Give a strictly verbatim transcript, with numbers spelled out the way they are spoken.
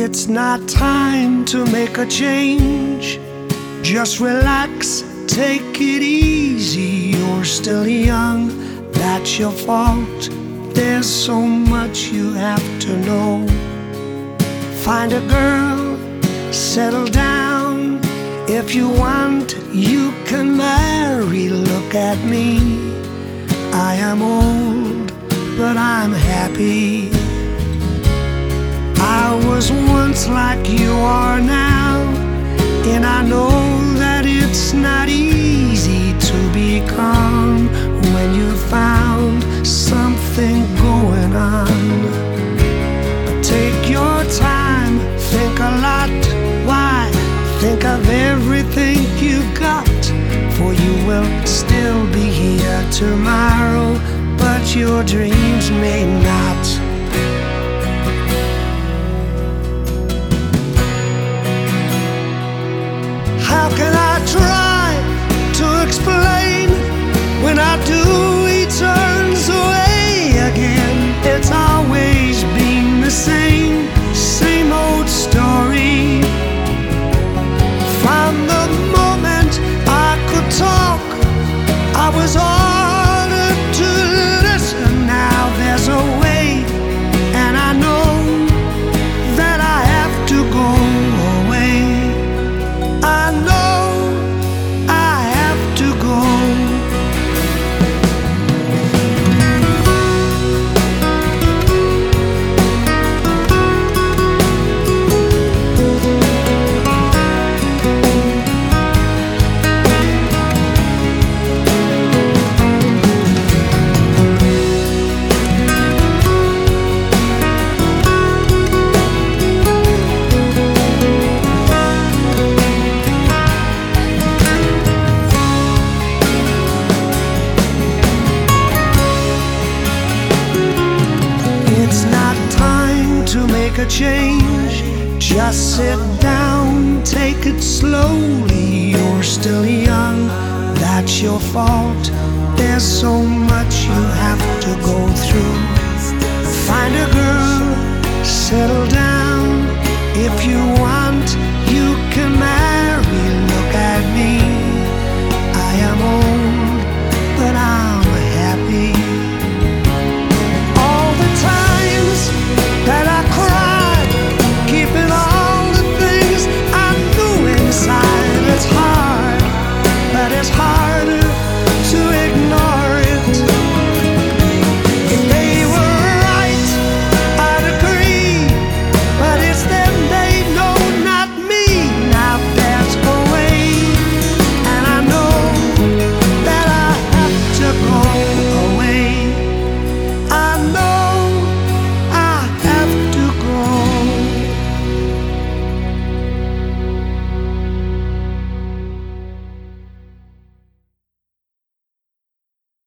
It's not time to make a change. Just relax, take it easy. You're still young, that's your fault. There's so much you have to know. Find a girl, settle down. If you want, you can marry. Look at me, I am old, but I'm happy. I was once like you are now, and I know that it's not easy to be calm when you found something going on. But take your time, think a lot. Why? Think of everything you've got, for you will still be here tomorrow, but your dreams may not. How can I try to explain? When I do, he turns away again. It's always been the same, same old story. From the moment I could talk, I was ordered to listen. Now there's a way, and I know that I have to go away. I know I have to go. A change, just sit down, take it slowly. You're still young, that's your fault. There's so much you have to go through. Find a girl, settle down. If you want